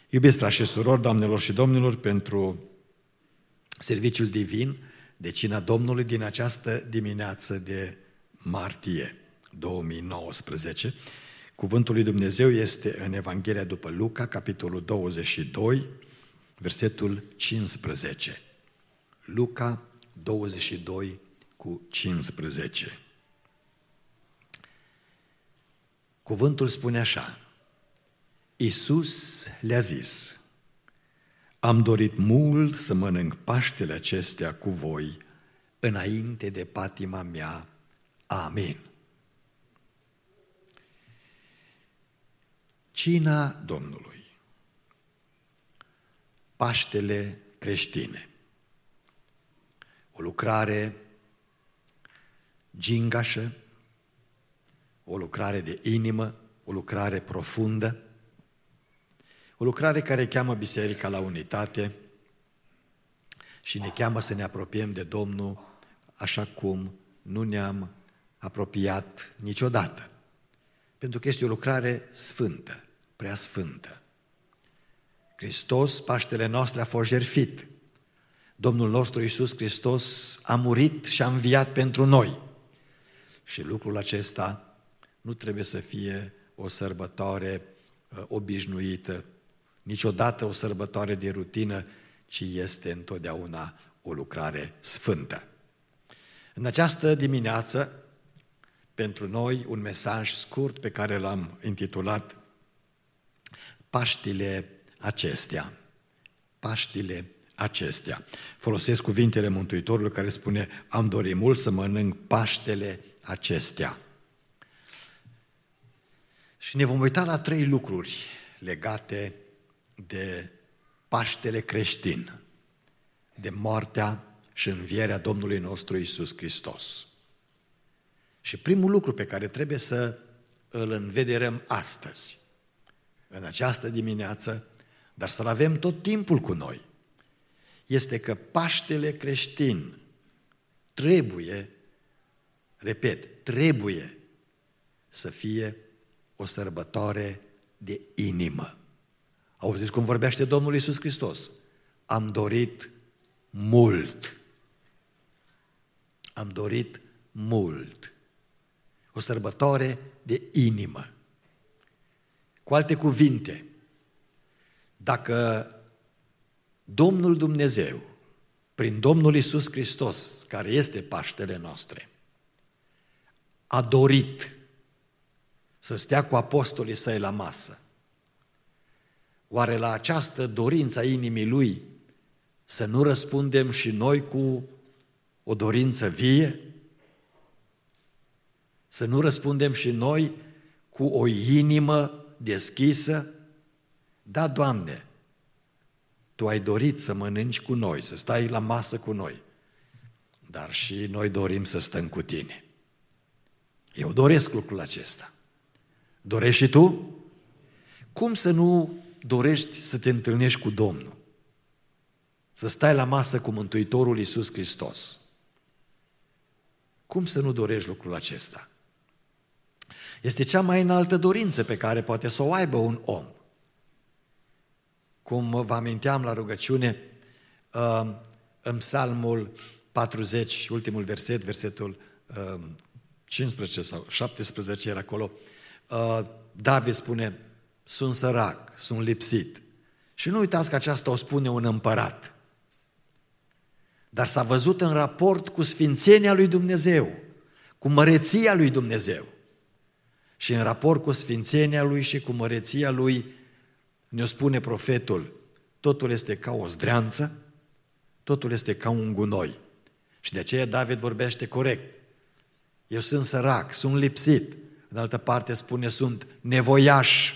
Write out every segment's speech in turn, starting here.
Iubiți frați și surori, doamnelor și domnilor, pentru serviciul divin de cina Domnului din această dimineață de martie 2019. Cuvântul lui Dumnezeu este în Evanghelia după Luca, capitolul 22, versetul 15. Luca 22 cu 15. Cuvântul spune așa: Iisus le-a zis: am dorit mult să mănânc Paștele acestea cu voi înainte de patima mea. Amin. Cina Domnului, Paștele creștine, o lucrare gingașă, o lucrare de inimă, o lucrare profundă, o lucrare care cheamă biserica la unitate și ne cheamă să ne apropiem de Domnul așa cum nu ne-am apropiat niciodată. Pentru că este o lucrare sfântă, prea sfântă. Hristos, Paștele nostru, a fost jertfit. Domnul nostru Iisus Hristos a murit și a înviat pentru noi. Și lucrul acesta nu trebuie să fie o sărbătoare obișnuită, niciodată o sărbătoare de rutină, ci este întotdeauna o lucrare sfântă. În această dimineață, pentru noi, un mesaj scurt pe care l-am intitulat Paștile acestea. Paștile acestea. Folosesc cuvintele Mântuitorului care spune: am dorit mult să mănânc Paștele acestea. Și ne vom uita la 3 lucruri legate de Paștele creștin, de moartea și învierea Domnului nostru Iisus Hristos. Și primul lucru pe care trebuie să îl învederăm astăzi, în această dimineață, dar să-l avem tot timpul cu noi, este că Paștele creștin trebuie, repet, trebuie să fie o sărbătoare de inimă. Auziți cum vorbește Domnul Iisus Hristos? Am dorit mult. Am dorit mult. O sărbătoare de inimă. Cu alte cuvinte, dacă Domnul Dumnezeu, prin Domnul Iisus Hristos, care este Paștele noastre, a dorit să stea cu apostolii săi la masă, oare la această dorință a inimii Lui să nu răspundem și noi cu o dorință vie? Să nu răspundem și noi cu o inimă deschisă? Da, Doamne, Tu ai dorit să mănânci cu noi, să stai la masă cu noi, dar și noi dorim să stăm cu Tine. Eu doresc lucrul acesta. Dorești și tu? Cum să nu dorești să te întâlnești cu Domnul? Să stai la masă cu Mântuitorul Iisus Hristos. Cum să nu dorești lucrul acesta? Este cea mai înaltă dorință pe care poate să o aibă un om. Cum vă aminteam la rugăciune, în Psalmul 40, ultimul verset, versetul 15 sau 17 era acolo, David spune: sunt sărac, sunt lipsit. Și nu uitați că aceasta o spune un împărat. Dar s-a văzut în raport cu sfințenia lui Dumnezeu, cu măreția lui Dumnezeu. Și în raport cu sfințenia lui și cu măreția lui, ne-o spune profetul: totul este ca o zdreanță, totul este ca un gunoi. Și de aceea David vorbește corect. Eu sunt sărac, sunt lipsit. În altă parte spune: sunt nevoiaș.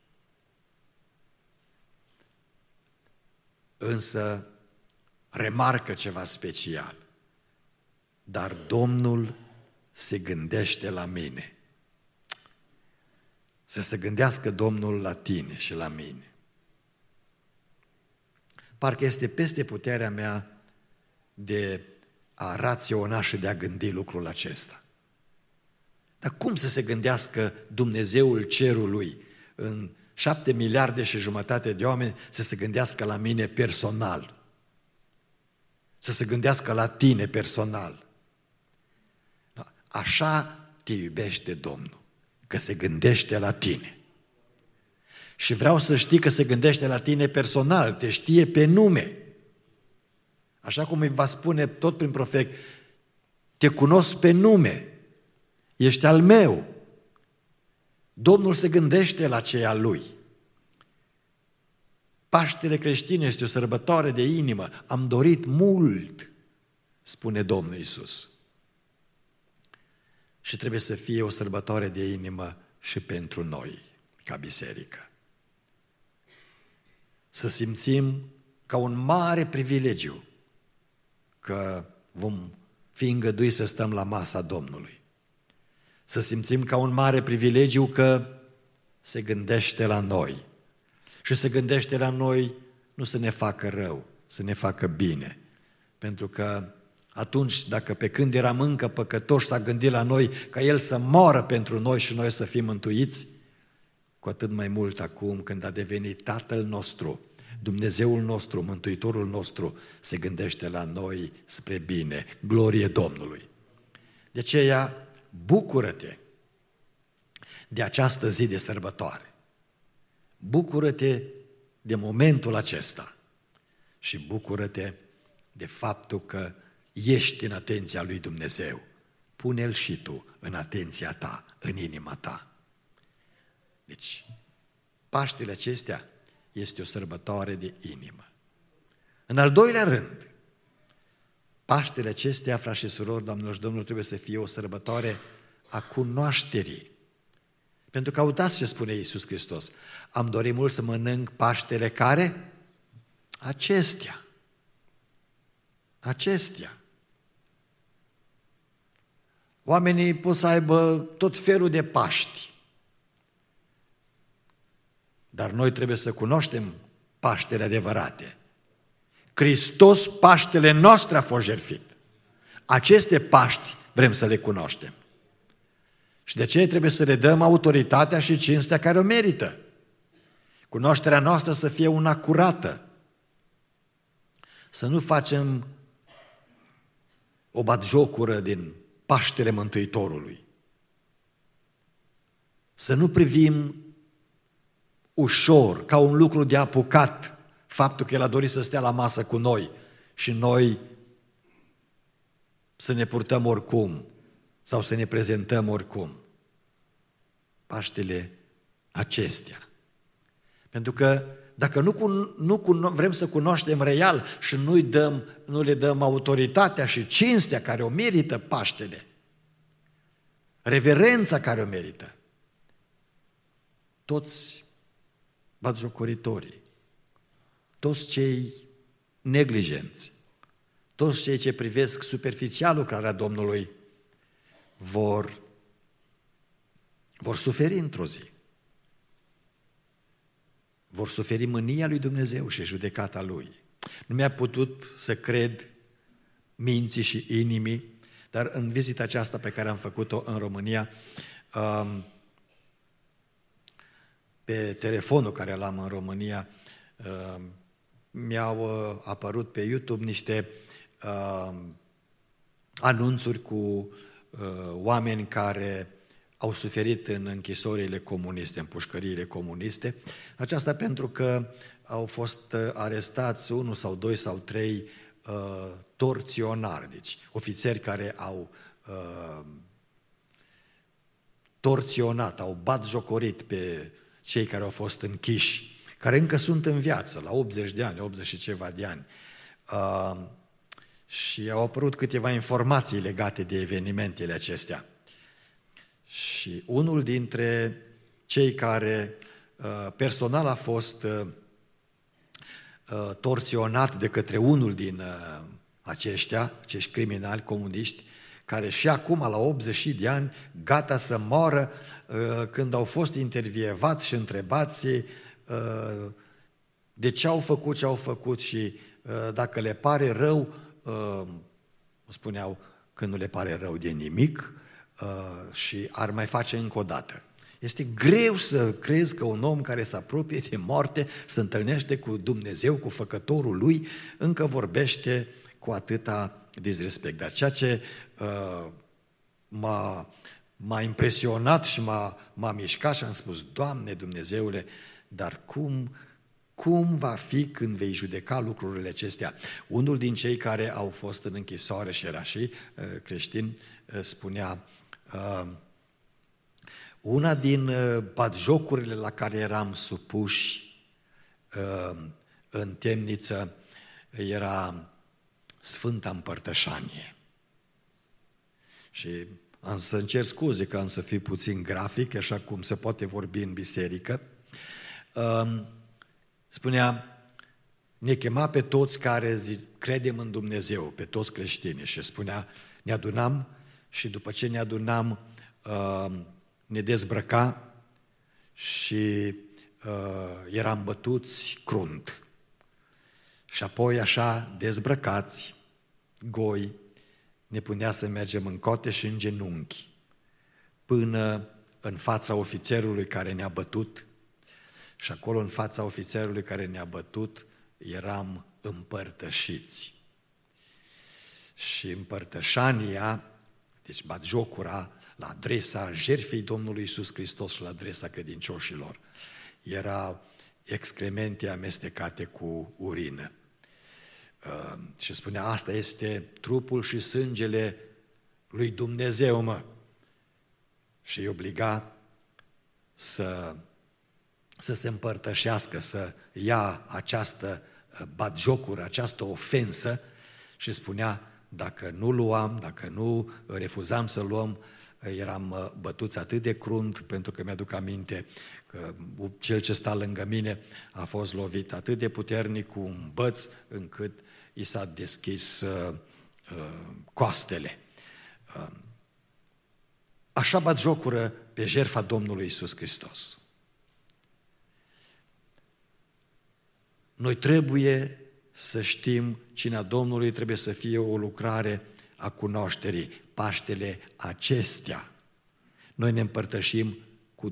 Însă remarcă ceva special. Dar Domnul se gândește la mine. Să se gândească Domnul la tine și la mine. Parcă este peste puterea mea de a raționa și de a gândi lucrul acesta. Dar cum să se gândească Dumnezeul cerului 7 miliarde și jumătate de oameni să se gândească la mine personal. Să se gândească la tine personal. Așa te iubește Domnul, că se gândește la tine. Și vreau să știi că se gândește la tine personal, te știe pe nume. Așa cum îi va spune tot prin profet, te cunosc pe nume, ești al meu. Domnul se gândește la cei al Lui. Paștele creștin este o sărbătoare de inimă. Am dorit mult, spune Domnul Iisus. Și trebuie să fie o sărbătoare de inimă și pentru noi, ca biserică. Să simțim ca un mare privilegiu că vom fi îngăduiți să stăm la masa Domnului. Să simțim ca un mare privilegiu că se gândește la noi. Și se gândește la noi nu să ne facă rău, să ne facă bine. Pentru că atunci, dacă pe când eram încă păcătoși s-a gândit la noi ca El să moară pentru noi și noi să fim mântuiți, cu atât mai mult acum când a devenit Tatăl nostru, Dumnezeul nostru, Mântuitorul nostru, se gândește la noi spre bine. Glorie Domnului! De aceea, bucură-te de această zi de sărbătoare. Bucură-te de momentul acesta și bucură-te de faptul că ești în atenția lui Dumnezeu. Pune-L și tu în atenția ta, în inima ta. Deci, Paștele acestea este o sărbătoare de inimă. În al doilea rând, Paștele acestea, frați și surori, doamnelor și domnilor, trebuie să fie o sărbătoare a cunoașterii. Pentru că uitați ce spune Iisus Hristos. Am dorit mult să mănânc Paștele care? Acestea. Acestea. Oamenii pot să aibă tot felul de Paști. Dar noi trebuie să cunoaștem Paștele adevărate. Hristos, Paștele noastre a fost jertfit. Aceste Paști vrem să le cunoaștem. Și de aceea trebuie să le dăm autoritatea și cinstea care o merită. Cunoașterea noastră să fie una curată. Să nu facem o batjocură din Paștele Mântuitorului. Să nu privim ușor, ca un lucru de apucat, faptul că El a dorit să stea la masă cu noi și noi să ne purtăm oricum sau să ne prezentăm oricum. Paștele acestea. Pentru că dacă nu vrem să cunoaștem real și nu le dăm autoritatea și cinstea care o merită Paștele, reverența care o merită, toți batjocoritorii, toți cei neglijenți, toți cei ce privesc superficial lucrarea Domnului vor suferi într-o zi. Vor suferi mânia lui Dumnezeu și judecata Lui. Nu mi-a putut să cred minții și inimii, dar în vizita aceasta pe care am făcut-o în România, pe telefonul care l-am în România, mi-au apărut pe YouTube niște anunțuri cu oameni care au suferit în închisorile comuniste, în pușcăriile comuniste. Aceasta pentru că au fost arestați 1 sau 2 sau 3 torționari, deci ofițeri care au torționat, au batjocorit pe cei care au fost închiși, care încă sunt în viață, la 80 de ani, 80 și ceva de ani. Și au apărut câteva informații legate de evenimentele acestea. Și unul dintre cei care personal a fost torționat de către unul din acești criminali comuniști, care și acum, la 80 de ani, gata să moară, când au fost intervievați și întrebați de ce au făcut și dacă le pare rău, spuneau că nu le pare rău de nimic și ar mai face încă o dată. Este greu să crezi că un om care se apropie de moarte, se întâlnește cu Dumnezeu, cu Făcătorul lui, încă vorbește cu atâta disrespect. Dar ceea ce m-a impresionat și m-a mișcat și am spus, Doamne Dumnezeule, dar cum va fi când vei judeca lucrurile acestea? Unul din cei care au fost în închisoare și era și creștin spunea, una din batjocurile la care eram supuși în temniță era Sfânta Împărtășanie. Și am să încerc scuze că am să fiu puțin grafic, așa cum se poate vorbi în biserică. Spunea, ne chema pe toți care credem în Dumnezeu, pe toți creștini, și spunea, ne adunam și după ce ne adunam, ne dezbrăca și eram bătuți crunt. Și apoi așa, dezbrăcați, goi, ne punea să mergem în cote și în genunchi, până în fața ofițerului care ne-a bătut. Și acolo, în fața ofițerului care ne-a bătut, eram împărtășiți. Și împărtășania, deci batjocura, la adresa jertfei Domnului Iisus Hristos și la adresa credincioșilor, era excremente amestecate cu urină. Și spunea, asta este trupul și sângele lui Dumnezeu, mă. Și îi obliga să se împărtășească, să ia această batjocură, această ofensă, și spunea, dacă nu luam, dacă nu refuzam să luăm, eram bătuți atât de crunt, pentru că mi-aduc aminte că cel ce sta lângă mine a fost lovit atât de puternic cu un băț, încât i s-a deschis coastele. Așa batjocură pe jertfa Domnului Iisus Hristos. Noi trebuie să știm, cina Domnului trebuie să fie o lucrare a cunoașterii. Paștele acestea noi ne împărtășim cu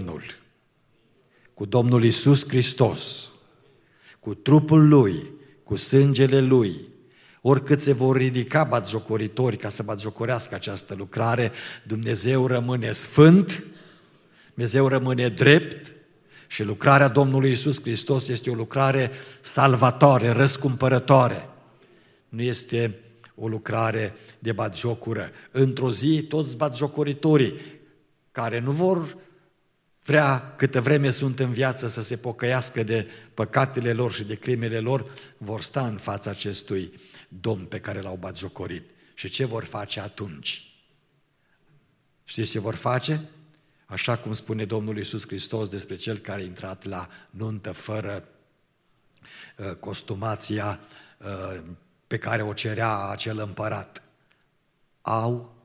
Domnul Iisus Hristos, cu trupul Lui, cu sângele Lui. Oricât se vor ridica batjocoritori ca să batjocorească această lucrare, Dumnezeu rămâne sfânt, Dumnezeu rămâne drept și lucrarea Domnului Iisus Hristos este o lucrare salvatoare, răscumpărătoare. Nu este o lucrare de batjocură. Într-o zi, toți batjocoritorii care nu vor vrea, câtă vreme sunt în viață, să se pocăiască de păcatele lor și de crimele lor, vor sta în fața acestui Domn pe care l-au batjocorit. Și ce vor face atunci? Știți ce vor face? Așa cum spune Domnul Iisus Hristos despre cel care a intrat la nuntă fără costumația pe care o cerea acel împărat. Au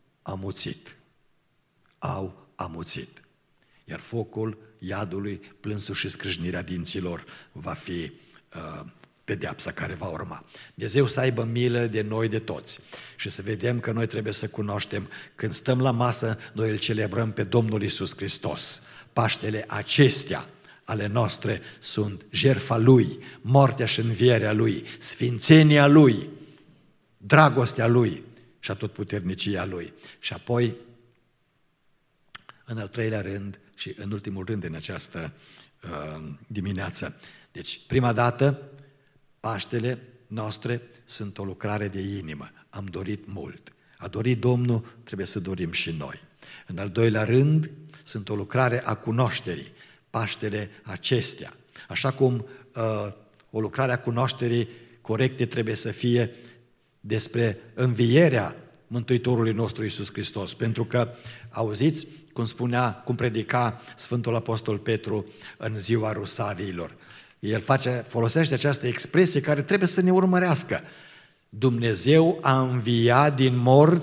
amuțit. Iar focul iadului, plânsul și scrâșnirea dinților va fi pedeapsa care va urma. Dumnezeu să aibă milă de noi, de toți, și să vedem că noi trebuie să cunoaștem, când stăm la masă, noi îl celebrăm pe Domnul Iisus Hristos. Paștele acestea ale noastre sunt jertfa Lui, moartea și învierea Lui, sfințenia Lui, dragostea Lui și atotputernicia Lui. Și apoi, în al treilea rând și în ultimul rând în această dimineață. Deci, prima dată, Paștele noastre sunt o lucrare de inimă. Am dorit mult. A dorit Domnul, trebuie să dorim și noi. În al doilea rând, sunt o lucrare a cunoașterii. Paștele acestea. Așa cum o lucrare a cunoașterii corecte trebuie să fie despre învierea Mântuitorului nostru Iisus Hristos. Pentru că, auziți, cum predica Sfântul Apostol Petru în ziua Rusaliilor. El folosește această expresie care trebuie să ne urmărească. Dumnezeu a înviat din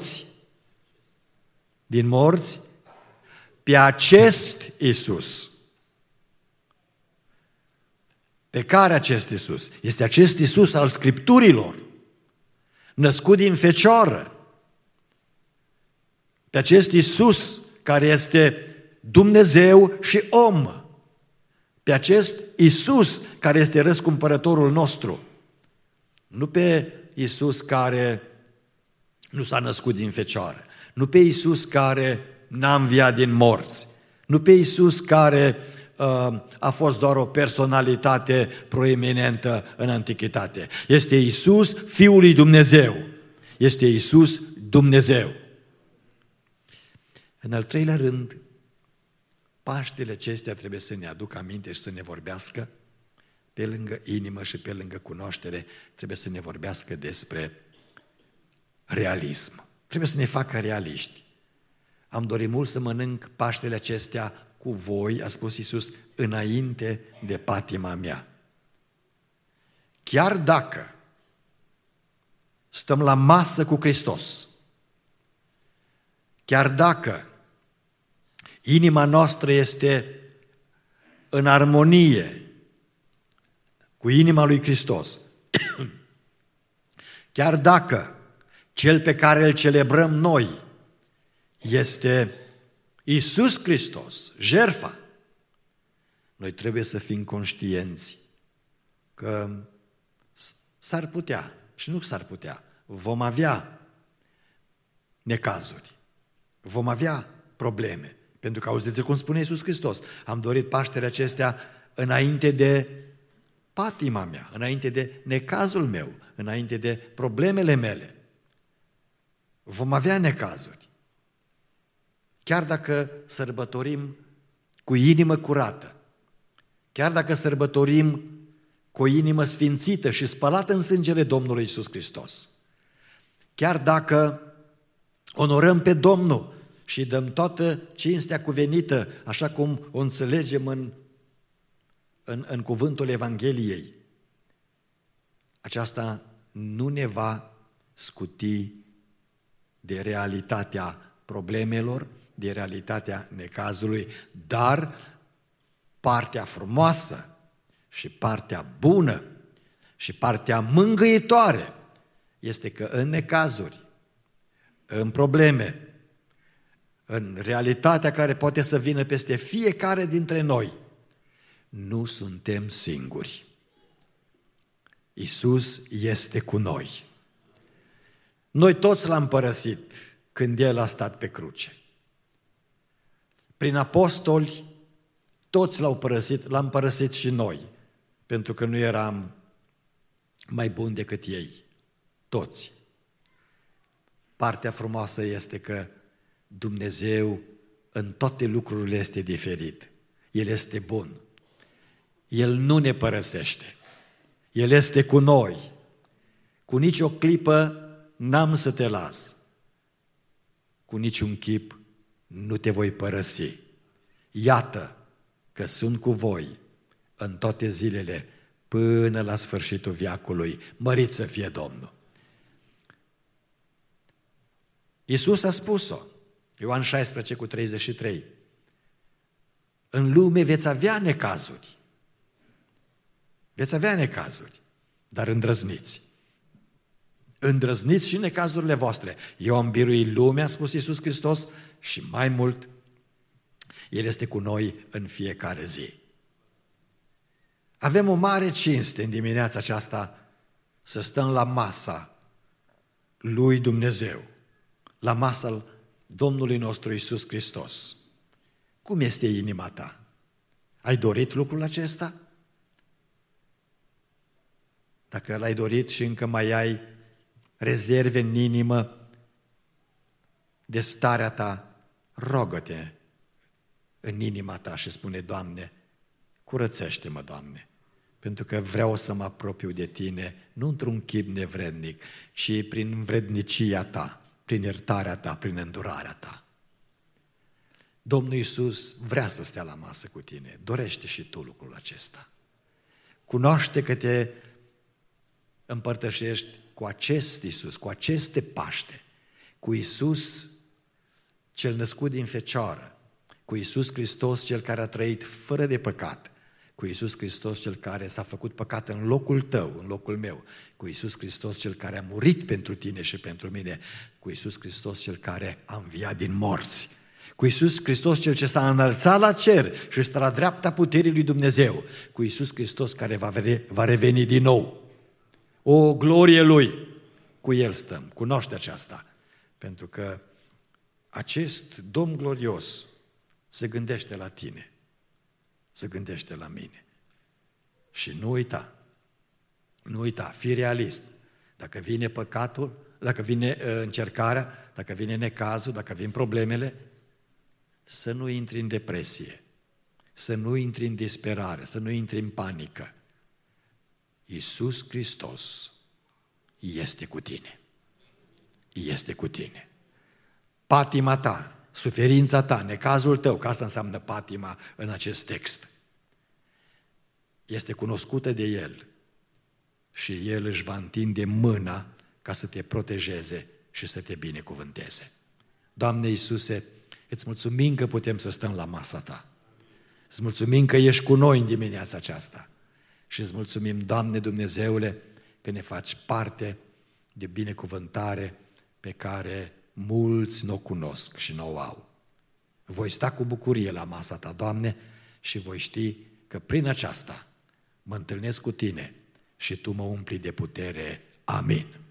morți pe acest Iisus. Pe care acest Iisus? Este acest Iisus al Scripturilor, născut din fecioară. Pe acest Iisus care este Dumnezeu și om, pe acest Iisus care este răscumpărătorul nostru, nu pe Iisus care nu s-a născut din fecioară, nu pe Iisus care n-a înviat din morți, nu pe Iisus care a fost doar o personalitate proeminentă în antichitate. Este Iisus, Fiul lui Dumnezeu. Este Iisus Dumnezeu. În al treilea rând, Paștele acestea trebuie să ne aducă aminte și să ne vorbească, pe lângă inimă și pe lângă cunoaștere, trebuie să ne vorbească despre realism. Trebuie să ne facă realiști. Am dorit mult să mănânc Paștele acestea cu voi, a spus Iisus, înainte de patima mea. Chiar dacă stăm la masă cu Hristos, chiar dacă inima noastră este în armonie cu inima lui Hristos, chiar dacă cel pe care îl celebrăm noi este Iisus Hristos, jertfa, noi trebuie să fim conștienți că s-ar putea, și nu s-ar putea, vom avea necazuri, vom avea probleme. Pentru că auziți cum spune Iisus Hristos, am dorit Paștele acestea înainte de patima mea, înainte de necazul meu, înainte de problemele mele. Vom avea necazuri. Chiar dacă sărbătorim cu inimă curată, chiar dacă sărbătorim cu o inimă sfințită și spălată în sângele Domnului Iisus Hristos, chiar dacă onorăm pe Domnul și dăm toată cinstea cuvenită, așa cum o înțelegem în cuvântul Evangheliei, aceasta nu ne va scuti de realitatea problemelor, de realitatea necazului, dar partea frumoasă și partea bună și partea mângâietoare este că în necazuri, în probleme, în realitatea care poate să vină peste fiecare dintre noi, nu suntem singuri. Iisus este cu noi. Noi toți l-am părăsit când El a stat pe cruce. Prin apostoli, toți l-au părăsit, l-am părăsit și noi, pentru că nu eram mai buni decât ei, toți. Partea frumoasă este că Dumnezeu în toate lucrurile este diferit. El este bun. El nu ne părăsește. El este cu noi. Cu nicio clipă n-am să te las. Cu niciun chip nu te voi părăsi. Iată că sunt cu voi în toate zilele până la sfârșitul veacului. Mărit să fie Domnul! Iisus a spus-o, Ioan 16:33. În lume veți avea necazuri. Veți avea necazuri, dar îndrăzniți. Îndrăzniți și necazurile voastre. Eu am biruit lumea, a spus Iisus Hristos, și mai mult, El este cu noi în fiecare zi. Avem o mare cinste în dimineața aceasta să stăm la masa lui Dumnezeu, la masa Domnului nostru Iisus Hristos. Cum este inima ta? Ai dorit lucrul acesta? Dacă l-ai dorit și încă mai ai rezerve în inimă de starea ta, rogă-te în inima ta și spune, Doamne, curățește-mă, Doamne, pentru că vreau să mă apropiu de Tine, nu într-un chip nevrednic, ci prin vrednicia Ta, prin iertarea Ta, prin îndurarea Ta. Domnul Iisus vrea să stea la masă cu tine, dorește și tu lucrul acesta. Cunoaște că te împărtășești cu acest Iisus, cu aceste Paște, cu Iisus cel născut din fecioară, cu Iisus Hristos cel care a trăit fără de păcat, cu Iisus Hristos cel care s-a făcut păcat în locul tău, în locul meu, cu Iisus Hristos cel care a murit pentru tine și pentru mine, cu Iisus Hristos cel care a înviat din morți, cu Iisus Hristos cel ce s-a înălțat la cer și stă la dreapta puterii lui Dumnezeu, cu Iisus Hristos care va reveni din nou. O glorie Lui, cu El stăm, cunoaște aceasta, pentru că acest Domn glorios se gândește la tine, se gândește la mine. Și nu uita, fii realist. Dacă vine păcatul, dacă vine încercarea, dacă vine necazul, dacă vin problemele, să nu intri în depresie, să nu intri în disperare, să nu intri în panică. Iisus Hristos este cu tine. Este cu tine. Patima ta, suferința ta, necazul tău, că asta înseamnă patima în acest text, este cunoscută de El și El își va întinde mâna ca să te protejeze și să te binecuvânteze. Doamne Iisuse, îți mulțumim că putem să stăm la masa Ta. Îți mulțumim că ești cu noi în dimineața aceasta. Și îți mulțumim, Doamne Dumnezeule, că ne faci parte de binecuvântare pe care mulți nu o cunosc și nu o au. Voi sta cu bucurie la masa Ta, Doamne, și voi ști că prin aceasta mă întâlnesc cu Tine și Tu mă umpli de putere. Amin.